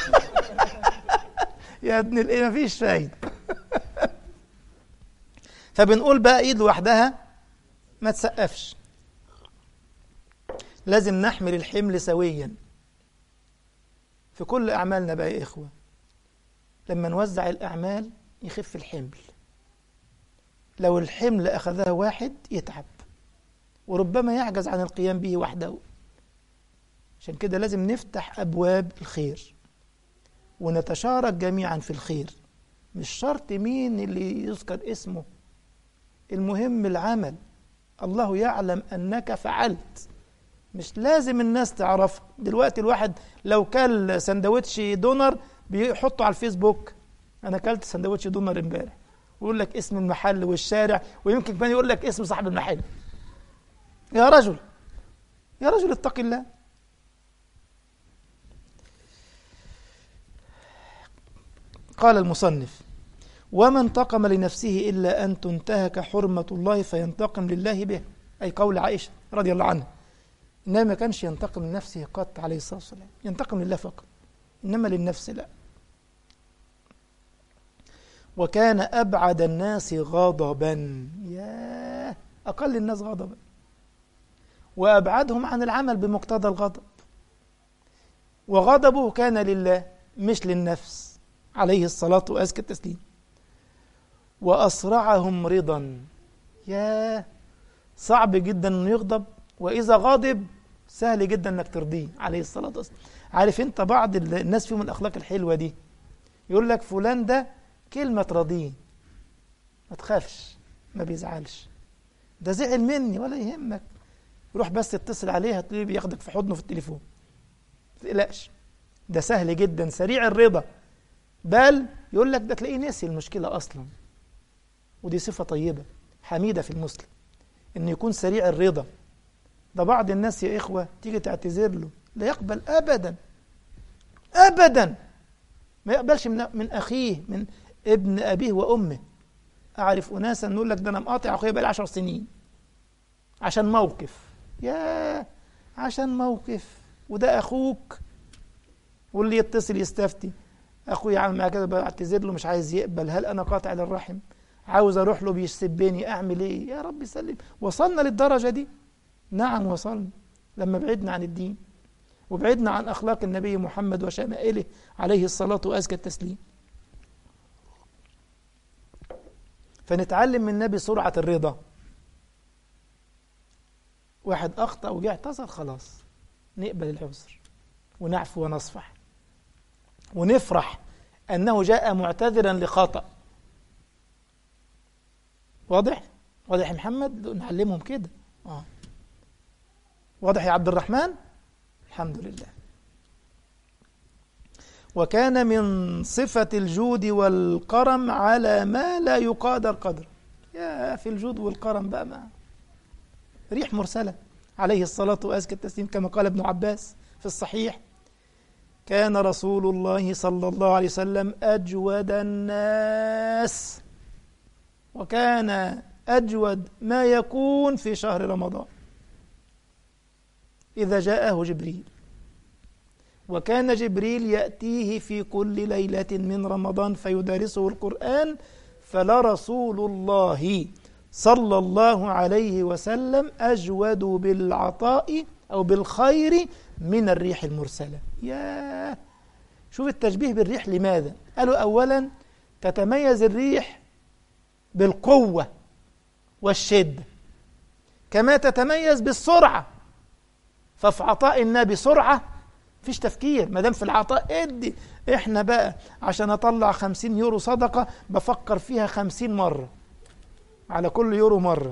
يا ابن الايه ما فيش فايدة. فبنقول بقى ايد لوحدها ما تسقفش، لازم نحمل الحمل سويا في كل اعمالنا بقى يا اخوة. لما نوزع الاعمال يخف الحمل. لو الحمل اخذها واحد يتعب وربما يعجز عن القيام به وحده. عشان كده لازم نفتح ابواب الخير ونتشارك جميعا في الخير. مش شرط مين اللي يذكر اسمه، المهم العمل. الله يعلم أنك فعلت، مش لازم الناس تعرف. دلوقتي الواحد لو كل سندوتش دونر بيحطه على الفيسبوك، أنا كلت سندوتش دونر امبارح، ويقول لك اسم المحل والشارع، ويمكن كمان يقول لك اسم صاحب المحل. يا رجل يا رجل اتق الله. قال المصنف: وما انتقم لنفسه إلا أن تنتهك حرمة الله فينتقم لله به، أي قول عائشة رضي الله عنها، إنما ما كانش ينتقم لنفسه قط عليه الصلاة والسلام، ينتقم لله فقط، إنما للنفس لا. وكان أبعد الناس غضبا، يا أقل الناس غضبا، وأبعدهم عن العمل بمقتضى الغضب. وغضبه كان لله مش للنفس عليه الصلاة وأزكى التسليم. وأسرعهم رضا، يا صعب جدا أنه يغضب، وإذا غاضب سهل جدا أنك ترضيه عليه الصلاة والسلام. عارف أنت بعض الناس فيهم الأخلاق الحلوة دي، يقول لك فلان ده كلمة تراضيه، ما تخافش ما بيزعلش، ده زعل مني ولا يهمك، روح بس تتصل عليه هتلاقيه بياخدك في حضنه في التليفون، ما تقلقش، ده سهل جدا سريع الرضا. بل يقول لك ده تلاقيه نسي المشكلة أصلا. ودي صفة طيبة حميدة في المسلم، إنه يكون سريع الرضا. ده بعض الناس يا إخوة تيجي تعتذر له لا يقبل أبدا أبدا، ما يقبلش من أخيه، من ابن أبيه وأمه. أعرف أناسا نقول لك ده أنا مقاطع أخويا بقالي 10 سنين عشان موقف، يا عشان موقف، وده أخوك. واللي يتصل يستفتي، أخويا عامل معايا كده بعتذر له مش عايز يقبل، هل أنا قاطع للرحم؟ عاوز أروح له بيسبني، أعمل إيه؟ يا رب سلم. وصلنا للدرجة دي؟ نعم وصلنا، لما بعدنا عن الدين وبعدنا عن أخلاق النبي محمد وشمائله عليه الصلاة وأزكى التسليم. فنتعلم من النبي سرعة الرضا. واحد أخطأ وجاء اعتذر، خلاص نقبل العذر ونعفو ونصفح ونفرح أنه جاء معتذرا لخطأ. واضح؟ واضح يا محمد؟ نعلمهم كده. واضح يا عبد الرحمن؟ الحمد لله. وكان من صفة الجود والكرم على ما لا يقادر قدره. يا في الجود والكرم بقى ما ريح مرسلة عليه الصلاة وأزكى التسليم، كما قال ابن عباس في الصحيح: كان رسول الله صلى الله عليه وسلم أجود الناس، وكان أجود ما يكون في شهر رمضان إذا جاءه جبريل، وكان جبريل يأتيه في كل ليلة من رمضان فيدارسه القرآن، فلرسول الله صلى الله عليه وسلم أجود بالعطاء أو بالخير من الريح المرسلة. ياه، شوف التشبيه بالريح لماذا؟ قالوا أولا تتميز الريح بالقوة والشدة، كما تتميز بالسرعة، ففي عطاء النبي سرعة، فيش تفكير، ما دام في العطاء ادي. احنا بقى عشان اطلع 50 يورو صدقة بفكر فيها 50 مرة، على كل يورو مرة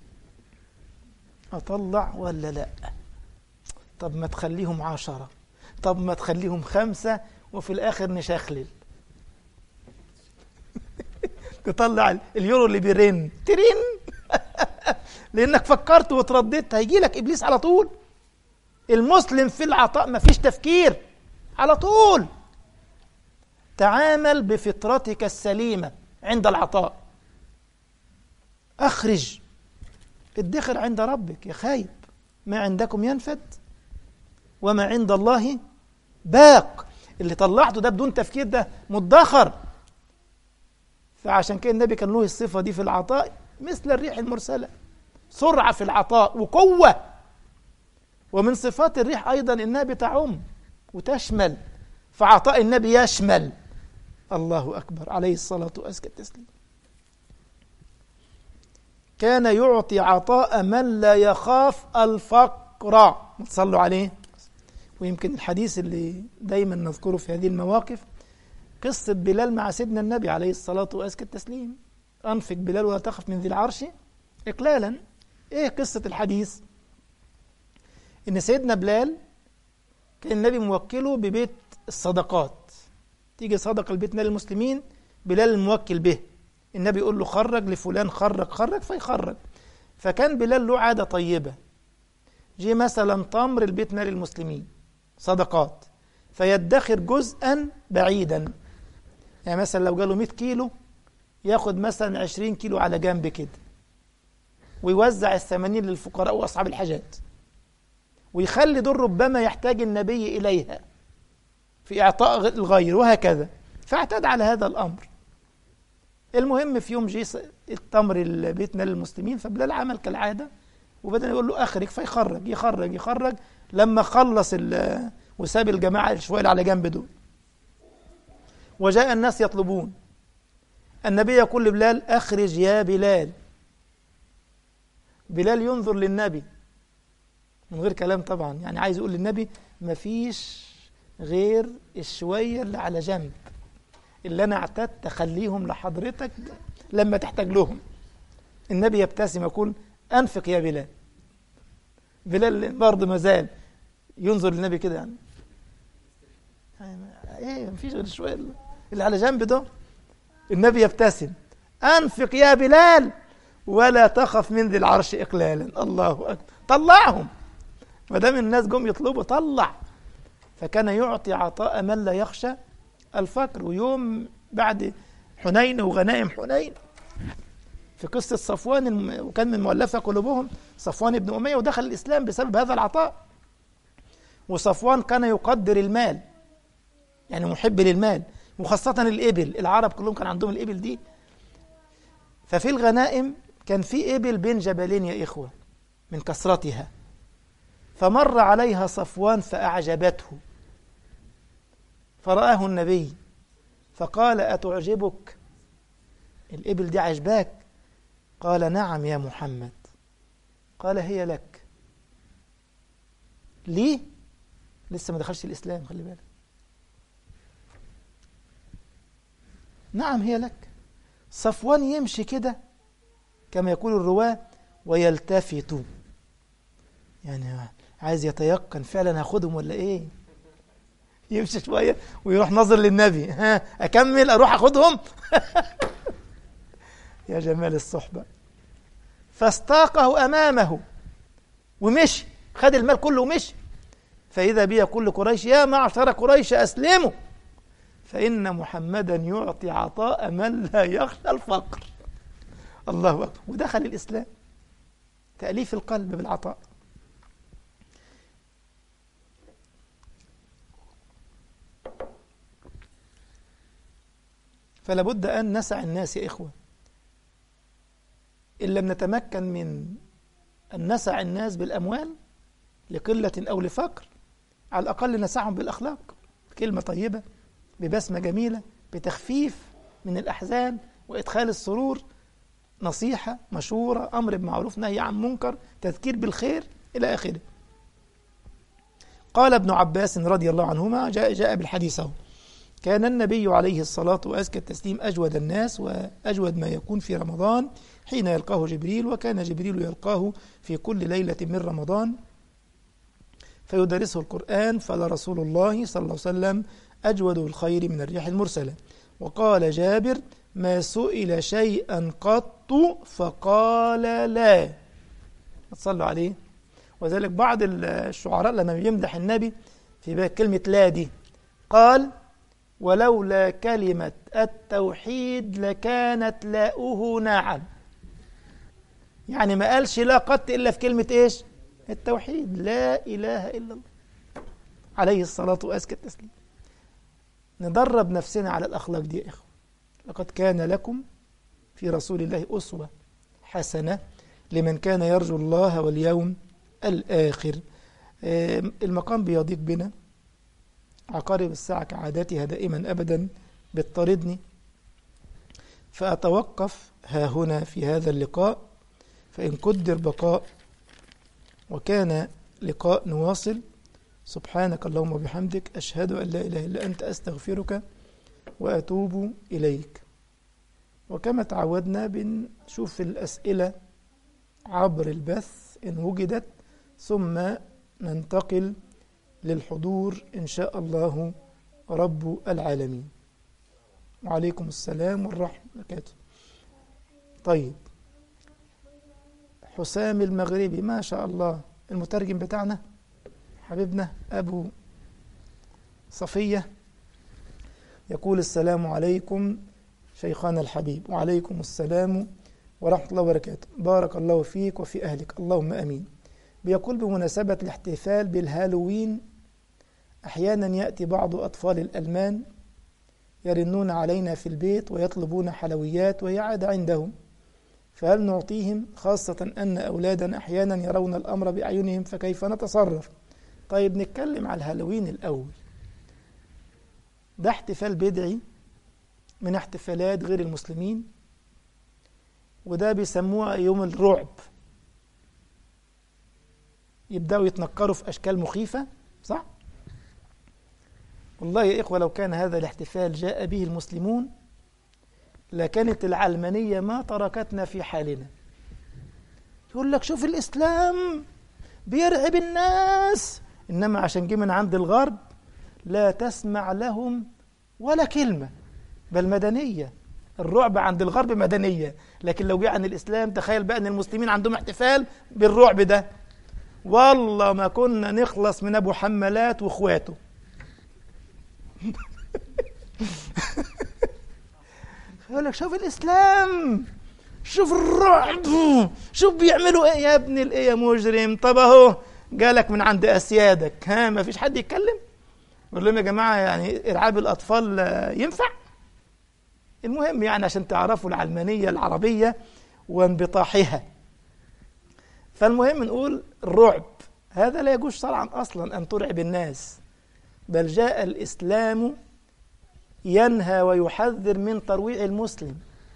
اطلع ولا لا، طب ما تخليهم 10، طب ما تخليهم 5، وفي الاخر نشخلل تطلع اليورو اللي بيرن ترن لانك فكرت وترددت، هيجي لك ابليس على طول. المسلم في العطاء ما فيش تفكير، على طول تعامل بفطرتك السليمة عند العطاء. أخرج، ادخر عند ربك يا خايب، ما عندكم ينفد وما عند الله باق. اللي طلعته ده بدون تفكير ده مدخر. فعشان كده النبي كان له الصفة دي في العطاء مثل الريح المرسلة، سرعة في العطاء وقوة. ومن صفات الريح أيضا إنها بتعم وتشمل، فعطاء النبي يشمل. الله أكبر، عليه الصلاة وأزكى التسليم. كان يعطي عطاء من لا يخاف الفقر، صلوا عليه. ويمكن الحديث اللي دايما نذكره في هذه المواقف قصة بلال مع سيدنا النبي عليه الصلاة وأزكى التسليم. أنفق بلال ولا تخف من ذي العرش إقلالا. إيه قصة الحديث؟ إن سيدنا بلال كان النبي موكله ببيت الصدقات، تيجي صدقة البيت مال المسلمين، بلال الموكل به، النبي يقول له خرج لفلان، خرج فيخرج. فكان بلال له عادة طيبة، جي مثلا تمر البيت مال المسلمين صدقات، فيدخر جزءا بعيدا، يعني مثلا لو جاله 100 كيلو ياخد مثلا 20 كيلو على جنب كده، ويوزع 80 للفقراء وأصحاب الحاجات، ويخلي دول ربما يحتاج النبي إليها في إعطاء الغير، وهكذا. فاعتاد على هذا الأمر. المهم في يوم جي التمر البيت مال المسلمين، فبلال عمل كالعادة، وبدأ يقول له أخرج، فيخرج يخرج لما خلص وساب الجماعة شوية اللي على جنب دول، وجاء الناس يطلبون النبي، يقول لبلال أخرج يا بلال. بلال ينظر للنبي من غير كلام طبعا، يعني عايز يقول للنبي مفيش غير الشوية اللي على جنب اللي أنا اعتدت أخليهم لحضرتك لما تحتاج لهم. النبي يبتسم يقول أنفق يا بلال. بلال برضه مازال ينظر للنبي كده، يعني ايه مفيش غير الشوية اللي على جنب ده. النبي يبتسم أنفق يا بلال ولا تخف من ذي العرش إقلالا. الله أكبر، طلعهم ما دام الناس جم يطلبوا، طلع. فكان يعطي عطاء من لا يخشى الفقر. ويوم بعد حنين وغنائم حنين، في قصة صفوان، وكان من مؤلفة قلوبهم صفوان بن أمية، ودخل الإسلام بسبب هذا العطاء. وصفوان كان يقدر المال، يعني محب للمال، وخاصة الإبل. العرب كلهم كان عندهم الإبل دي. ففي الغنائم كان في إبل بين جبلين يا إخوة من كثرتها، فمر عليها صفوان فأعجبته، فرآه النبي فقال أتعجبك الإبل دي، عجباك؟ قال نعم يا محمد. قال هي لك. ليه؟ لسه ما دخلش الإسلام، خلي بالك. نعم هي لك. صفوان يمشي كده كما يقول الرواة ويلتفت، يعني عايز يتيقن فعلا هاخدهم ولا ايه. يمشي شوية ويروح نظر للنبي، ها أكمل أروح أخدهم يا جمال الصحبة. فاستاقه أمامه ومشي، خد المال كله ومشي. فإذا بي كل قريش يا معشر قريش أسلموا فإن محمدا يعطي عطاء من لا يخشى الفقر. الله أكبر. ودخل الإسلام، تأليف القلب بالعطاء. فلا بد أن نسع الناس يا إخوة. إن لم نتمكن من أن نسع الناس بالأموال لقلة أو لفقر، على الأقل نسعهم بالأخلاق، كلمة طيبة، ببسمة جميلة، بتخفيف من الأحزان وإدخال السرور، نصيحة، مشورة، أمر بمعروف، نهي عن منكر، تذكير بالخير إلى آخره. قال ابن عباس رضي الله عنهما، جاء بالحديث اهو: كان النبي عليه الصلاة وأزكى التسليم أجود الناس وأجود ما يكون في رمضان حين يلقاه جبريل، وكان جبريل يلقاه في كل ليلة من رمضان فيدرسه القرآن، فلرسول الله صلى الله عليه وسلم أجود الخير من الريح المرسلة. وقال جابر: ما سئل شيئا قط فقال لا. تصلوا عليه. وذلك بعض الشعراء لما يمدح النبي في كلمة لا دي قال: ولولا كلمة التوحيد لكانت لاؤه نعم. يعني ما قالش لا قط إلا في كلمة إيش؟ التوحيد، لا إله إلا الله عليه الصلاة وأزكى التسليم. ندرب نفسنا على الأخلاق دي يا إخوة. لقد كان لكم في رسول الله أسوة حسنة لمن كان يرجو الله واليوم الآخر. المقام بيضيق بنا، عقارب الساعة كعادتها دائما أبدا بتطاردني، فأتوقف ها هنا في هذا اللقاء، فإن قدر بقاء وكان لقاء نواصل. سبحانك اللهم وبحمدك، أشهد أن لا إله إلا أنت، أستغفرك وأتوب إليك. وكما تعودنا بنشوف الأسئلة عبر البث إن وجدت، ثم ننتقل للحضور إن شاء الله رب العالمين. وعليكم السلام والرحمة وبركاته. طيب، حسام المغربي ما شاء الله، المترجم بتاعنا حبيبنا أبو صفية يقول: السلام عليكم شيخنا الحبيب. وعليكم السلام ورحمة الله وبركاته. بارك الله فيك وفي أهلك، اللهم أمين. بيقول: بمناسبة الاحتفال بالهالوين أحيانا يأتي بعض أطفال الألمان يرنون علينا في البيت ويطلبون حلويات وهي عادة عندهم، فهل نعطيهم، خاصة أن أولادنا أحيانا يرون الأمر بأعينهم، فكيف نتصرف؟ طيب، نتكلم على الهالوين الأول. ده احتفال بدعي من احتفالات غير المسلمين، وده بيسموه يوم الرعب. يبدأوا يتنكروا في أشكال مخيفة، صح؟ والله يا إخوة، لو كان هذا الاحتفال جاء به المسلمون لكانت العلمانية ما تركتنا في حالنا. يقول لك شوف الإسلام بيرعب الناس، إنما عشان جه من عند الغرب لا تسمع لهم ولا كلمة، بل مدنية. الرعب عند الغرب مدنية، لكن لو جه عن الإسلام تخيل بقى أن المسلمين عندهم احتفال بالرعب ده، والله ما كنا نخلص من أبو حمالات وإخواته. يقول لك شوف الإسلام، شوف الرعب، شوف بيعملوا إيه يا ابن الإيه يا مجرم. طب أهو جالك من عند أسيادك، ها ما فيش حد يتكلم؟ يقول لهم يا جماعة يعني إرعاب الأطفال ينفع؟ المهم يعني عشان تعرفوا العلمانية العربية وانبطاحها. فالمهم نقول الرعب هذا لا يجوز شرعا أصلا أن ترعب الناس، بل جاء الإسلام ينهى ويحذر من ترويع المسلم،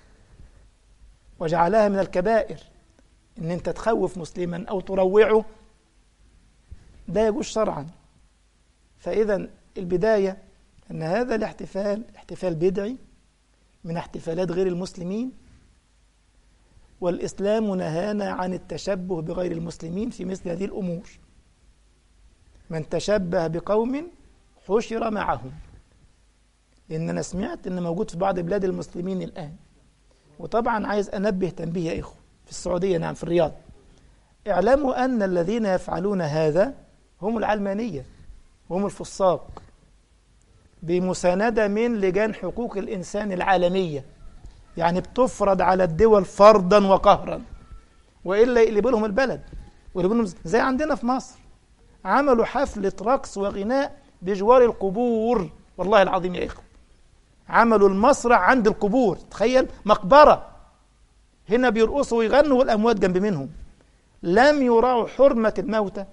وجعلها من الكبائر إن أنت تخوف مسلما أو تروعه، ده يجوز شرعا. فإذا البداية أن هذا الاحتفال احتفال بدعي من احتفالات غير المسلمين، والإسلام نهانا عن التشبه بغير المسلمين في مثل هذه الأمور. من تشبه بقوم حشر معهم، لأن أنا سمعت أن موجود في بعض بلاد المسلمين الآن. وطبعا عايز أنبه تنبيه يا إخوة، في السعودية، نعم في الرياض، اعلموا أن الذين يفعلون هذا هم العلمانية. وهم الفساق، بمساندة من لجان حقوق الإنسان العالمية، يعني بتفرض على الدول فرضا وقهرا، وإلا يقلبوا لهم البلد ويقلبوا لهم زي عندنا في مصر. عملوا حفلة رقص وغناء بجوار القبور، والله العظيم يا إخوة، عملوا المسرح عند القبور، تخيل، مقبرة، هنا بيرقصوا ويغنوا والأموات جنب منهم. لم يراعوا حرمة الموتى،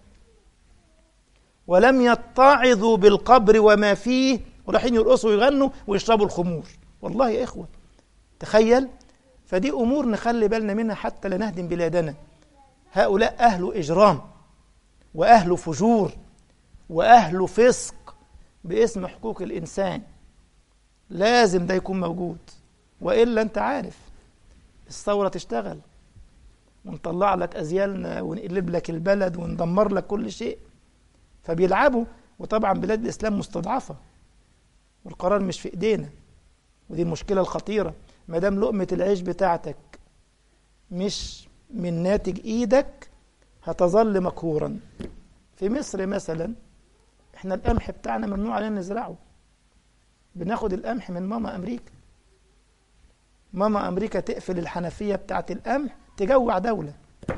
ولم يتعظوا بالقبر وما فيه، ورايحين يرقصوا ويغنوا ويشربوا الخمور. والله يا إخوة تخيل. فدي أمور نخلي بالنا منها حتى لا نهدم بلادنا. هؤلاء أهل إجرام وأهل فجور وأهل فسق باسم حقوق الإنسان، لازم ده يكون موجود، وإلا أنت عارف الثورة تشتغل ونطلع لك أزيالنا ونقلب لك البلد وندمر لك كل شيء. فبيلعبوا، وطبعا بلاد الإسلام مستضعفة والقرار مش في إيدينا، ودي المشكلة الخطيرة. ما دام لقمة العيش بتاعتك مش من ناتج إيدك هتظل مقهورا. في مصر مثلا احنا القمح بتاعنا ممنوع علينا نزرعه، بناخد القمح من ماما أمريكا. ماما أمريكا تقفل الحنفية بتاعت القمح، تجوع دولة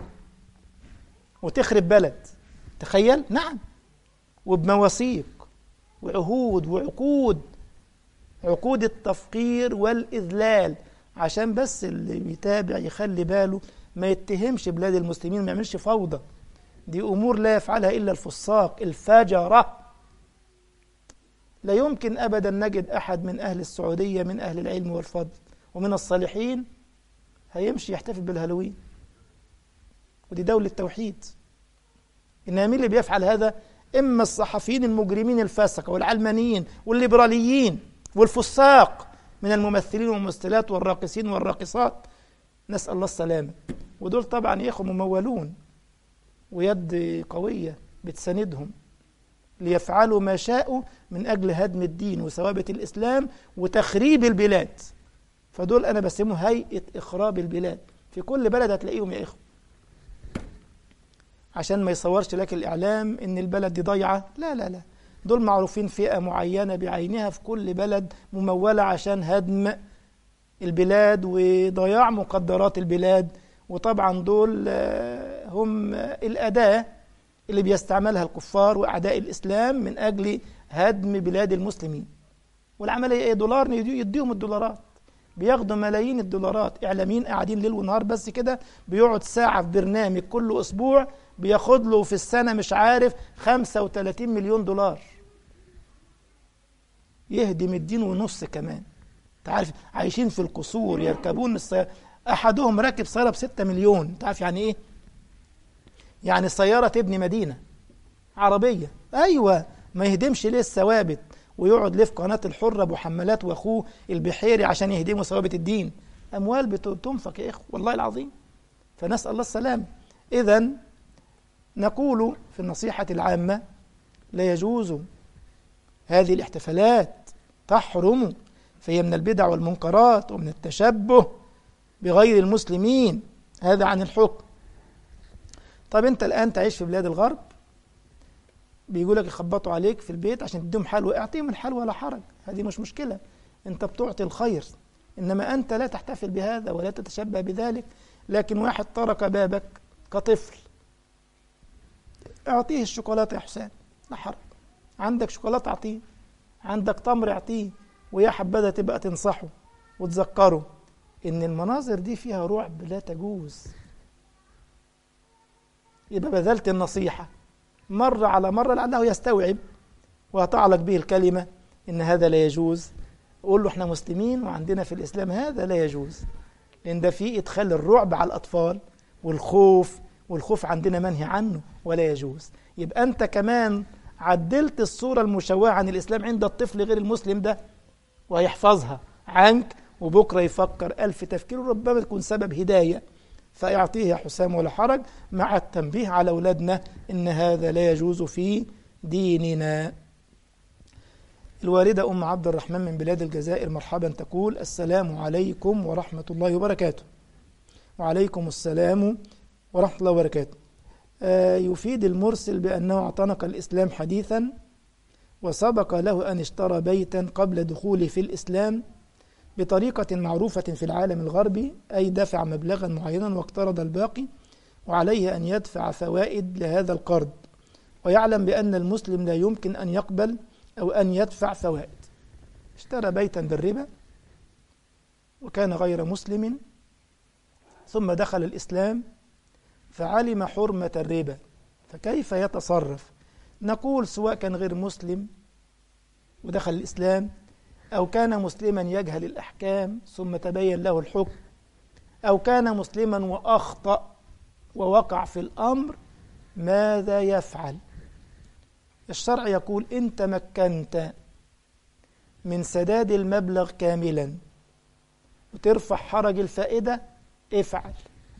وتخرب بلد، تخيل. نعم، وبمواثيق وعهود وعقود، عقود التفقير والإذلال، عشان بس اللي بيتابع يخلي باله ما يتهمش بلاد المسلمين، ما يعملش فوضى. دي أمور لا يفعلها إلا الفساق الفجرة. لا يمكن أبدا نجد أحد من أهل السعودية من أهل العلم والفضل ومن الصالحين هيمشي يحتفل بالهالوين، ودي دولة توحيد. إنما مين اللي بيفعل هذا؟ إما الصحفيين المجرمين الفاسقة والعلمانيين والليبراليين والفساق من الممثلين والممثلات والراقصين والراقصات، نسأل الله السلامة. ودول طبعا يا إخوة ممولون ويد قوية بتساندهم ليفعلوا ما شاءوا من أجل هدم الدين وثوابت الإسلام وتخريب البلاد. فدول أنا بسموه هيئة إخراب البلاد، في كل بلد هتلاقيهم يا إخوة، عشان ما يصورش لك الإعلام إن البلد دي ضيعة. لا لا لا، دول معروفين فئة معينة بعينها في كل بلد ممولة عشان هدم البلاد وضياع مقدرات البلاد. وطبعا دول هم الأداة اللي بيستعملها الكفار وأعداء الإسلام من أجل هدم بلاد المسلمين. والعملية إيه؟ دولار يديهم الدولارات، بياخدوا ملايين الدولارات. إعلاميين قاعدين ليل ونهار بس كده، بيقعد ساعة في برنامج كل أسبوع بياخد له في السنة مش عارف 35 مليون دولار، يهدم الدين ونص كمان. تعرف عايشين في القصور، يركبون السيارة، أحدهم راكب سيارة ب6 مليون. تعرف يعني إيه؟ يعني سيارة تبني مدينة عربية. أيوة، ما يهدمش ليه الثوابت ويقعد ليه في قناة الحرة أبو حمالات وأخوه البحيري عشان يهدموا ثوابت الدين؟ أموال بتنفق يا إخوة والله العظيم. فنسأل الله السلام. إذن نقول في النصيحة العامة: لا يجوز هذه الاحتفالات، تحرم، فهي من البدع والمنكرات ومن التشبه بغير المسلمين، هذا عن الحكم. طب أنت الآن تعيش في بلاد الغرب، بيقولك يخبطوا عليك في البيت عشان تديهم حلوى، اعطيهم الحلوى ولا حرج، هذه مش مشكلة، أنت بتعطي الخير. إنما أنت لا تحتفل بهذا ولا تتشبه بذلك. لكن واحد طرق بابك كطفل، اعطيه الشوكولاتة يا حسين، لا حرج. عندك شوكولاتة اعطيه، عندك تمر اعطيه، ويا حبذا تبقى تنصحه وتذكره إن المناظر دي فيها رعب لا تجوز. يبقى بذلت النصيحة مرة على مرة لعله يستوعب ويتعلق به الكلمة إن هذا لا يجوز. قول له احنا مسلمين وعندنا في الإسلام هذا لا يجوز، لأن ده فيه إدخال الرعب على الأطفال والخوف عندنا منهي عنه ولا يجوز. يبقى أنت كمان عدلت الصورة المشوهة عن الإسلام عند الطفل غير المسلم ده، وهيحفظها عنك وبكرة يفكر ألف تفكير وربما تكون سبب هداية. فاعطيه يا حسام ولا حرج، مع التنبيه على أولادنا إن هذا لا يجوز في ديننا. الوالدة أم عبد الرحمن من بلاد الجزائر مرحبا، تقول: السلام عليكم ورحمة الله وبركاته. وعليكم السلام ورحمة الله وبركاته. يفيد المرسل بأنه اعتنق الإسلام حديثا وسبق له أن اشترى بيتا قبل دخوله في الإسلام بطريقة معروفة في العالم الغربي، أي دفع مبلغا معينا واقترض الباقي، وعليه أن يدفع فوائد لهذا القرض، ويعلم بأن المسلم لا يمكن أن يقبل أو أن يدفع فوائد. اشترى بيتا بالربا وكان غير مسلم، ثم دخل الإسلام فعلم حرمة الربا، فكيف يتصرف؟ نقول سواء كان غير مسلم ودخل الإسلام، أو كان مسلما يجهل الأحكام ثم تبين له الحكم، أو كان مسلما وأخطأ ووقع في الأمر، ماذا يفعل؟ الشرع يقول إن تمكنت من سداد المبلغ كاملا وترفع حرج الفائدة افعل.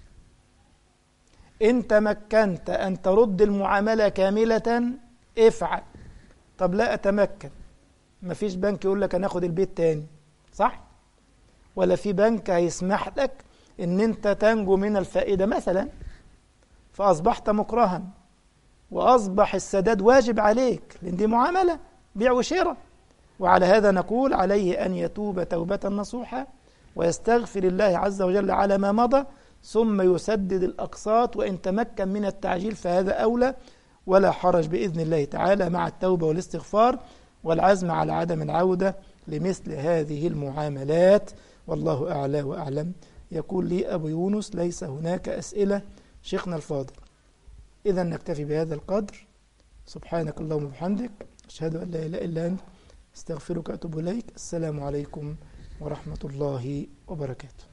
إن تمكنت أن ترد المعاملة كاملة افعل. طب لا أتمكن، مفيش بنك يقول لك أنا أخد البيت تاني، صح؟ ولا في بنك هيسمح لك إن أنت تنجو من الفائدة مثلا، فأصبحت مكرها وأصبح السداد واجب عليك، لأن دي معاملة بيع وشراء. وعلى هذا نقول عليه أن يتوب توبة نصوحة ويستغفر الله عز وجل على ما مضى، ثم يسدد الأقساط، وإن تمكن من التعجيل فهذا أولى، ولا حرج بإذن الله تعالى مع التوبة والاستغفار والعزم على عدم العودة لمثل هذه المعاملات. والله أعلى وأعلم. يقول لي أبو يونس: ليس هناك أسئلة شيخنا الفاضل. إذا نكتفي بهذا القدر. سبحانك اللهم وبحمدك، أشهد أن لا إله إلا أنت، استغفرك وأتوب إليك. السلام عليكم ورحمة الله وبركاته.